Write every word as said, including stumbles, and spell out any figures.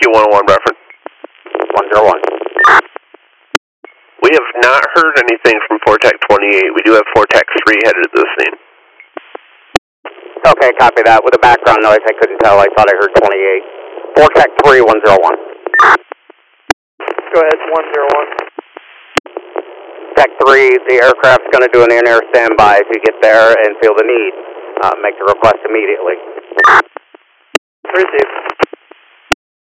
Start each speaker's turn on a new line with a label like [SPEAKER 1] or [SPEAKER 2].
[SPEAKER 1] Q one oh one reference.
[SPEAKER 2] one zero one.
[SPEAKER 1] We have not heard anything from Fortec twenty-eight. We do have Fortec three headed to the scene.
[SPEAKER 2] Okay, copy that. With the background noise, I couldn't tell. I thought I heard twenty-eight. Fortec three, one zero one.
[SPEAKER 3] Go ahead, one zero one.
[SPEAKER 2] Tech three, the aircraft's going to do an in-air standby. If you get there and feel the need, uh, make the request immediately.
[SPEAKER 3] Received.